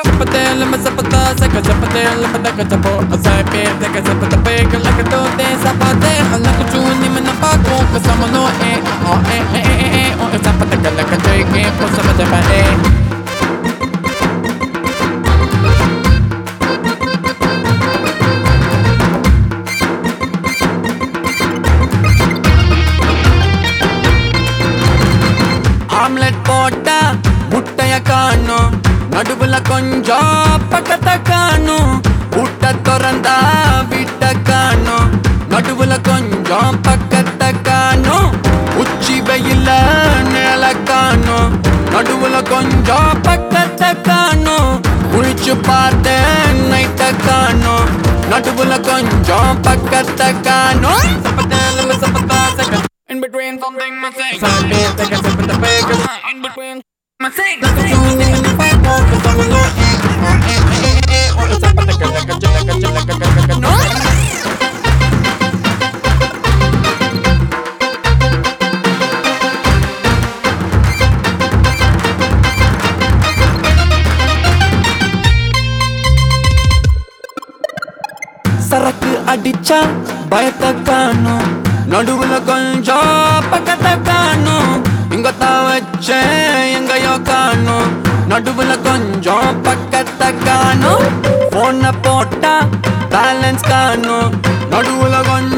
Sapatela, masapata, saka sapatela, padaka tapo. Asay pete, kasapata peke, lakatote, sapate. Alako chuni manapako, kasama no sapataka lakatoike, po sapataba omelette போட்டா முட்டைய காணும் நடுவுல கொஞ்சம் பக்கத்தை காணும் ஊட்ட திறந்தா வீட்ட காணும் நடுவுல கொஞ்சம் பக்கத்தை காணும் உச்சி வெயில நிழல காணும் நடுவுல கொஞ்சம் பக்கத்தை காணும் குளிச்சு பார்த்தேன் நைட்ட காணும் நடுவுல கொஞ்சம் பக்கத்தை காணும் in between something missing. Take a sip of the bacon. In between missing. Like a tune in the fight walk. Cause I'm alone. It's up at the no. சரக்கு அடிச்சா பயத்தை காணும் நடுவுல கொஞ்சம் பக்கத்தை காணும் இங்க தான் வச்சேன் எங்கயோ காணும் நடுவுல கொஞ்சம் பக்கத்தை காணும் போன போட்டா பேலன்ஸ் காணும் நடுவுல கொஞ்சம்